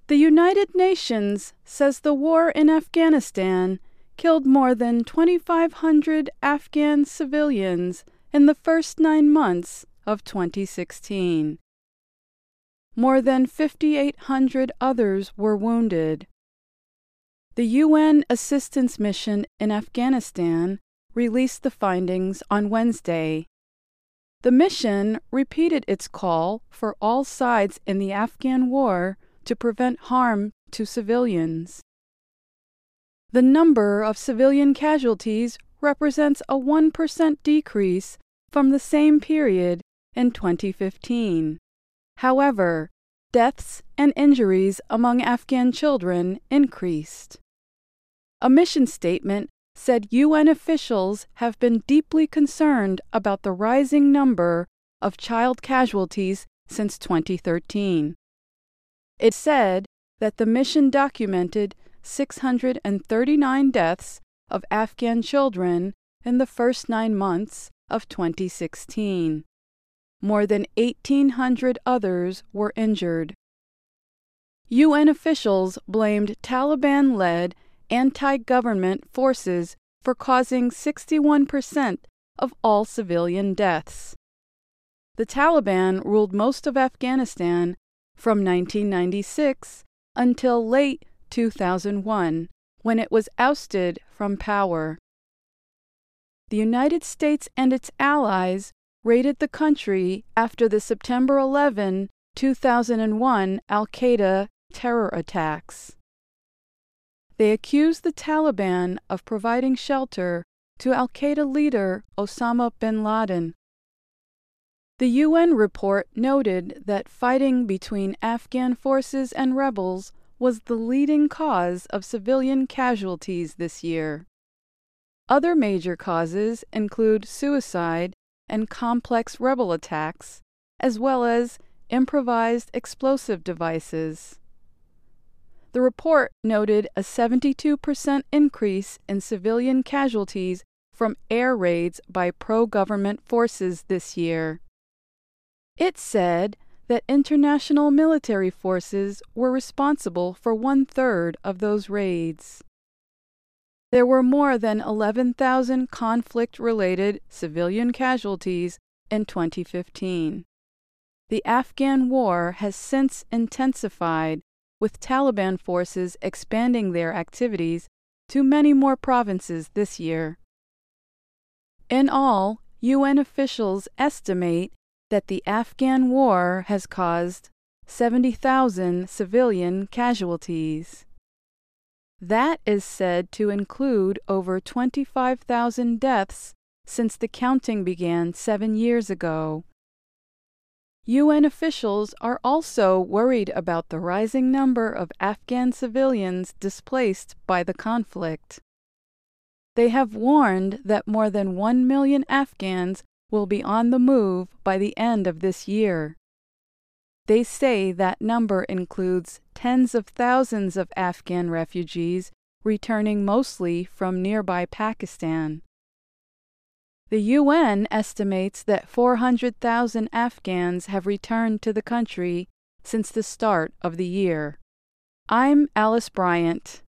The United Nations says the war in Afghanistan killed more than 2,500 Afghan civilians in the first 9 months of 2016. More than 5,800 others were wounded. The UN Assistance Mission in Afghanistan released the findings on Wednesday. The mission repeated its call for all sides in the Afghan war to prevent harm to civilians. The number of civilian casualties represents a 1% decrease from the same period in 2015. However, deaths and injuries among Afghan children increased. A mission statement said UN officials have been deeply concerned about the rising number of child casualties since 2013. It said that the mission documented 639 deaths of Afghan children in the first 9 months of 2016. More than 1,800 others were injured. UN officials blamed Taliban-led anti-government forces for causing 61% of all civilian deaths. The Taliban ruled most of Afghanistan from 1996 until late 2001, when it was ousted from power. The United States and its allies raided the country after the September 11, 2001 al-Qaeda terror attacks. They accused the Taliban of providing shelter to al-Qaeda leader Osama bin Laden. The UN report noted that fighting between Afghan forces and rebels was the leading cause of civilian casualties this year. Other major causes include suicide and complex rebel attacks, as well as improvised explosive devices. The report noted a 72% increase in civilian casualties from air raids by pro-government forces this year. It said that international military forces were responsible for 1/3 of those raids. There were more than 11,000 conflict-related civilian casualties in 2015. The Afghan war has since intensified, with Taliban forces expanding their activities to many more provinces this year. In all, UN officials estimate that the Afghan war has caused 70,000 civilian casualties. That is said to include over 25,000 deaths since the counting began 7 years ago. UN officials are also worried about the rising number of Afghan civilians displaced by the conflict. They have warned that more than 1 million Afghans will be on the move by the end of this year. They say that number includes tens of thousands of Afghan refugees returning mostly from nearby Pakistan. The UN estimates that 400,000 Afghans have returned to the country since the start of the year. I'm Alice Bryant.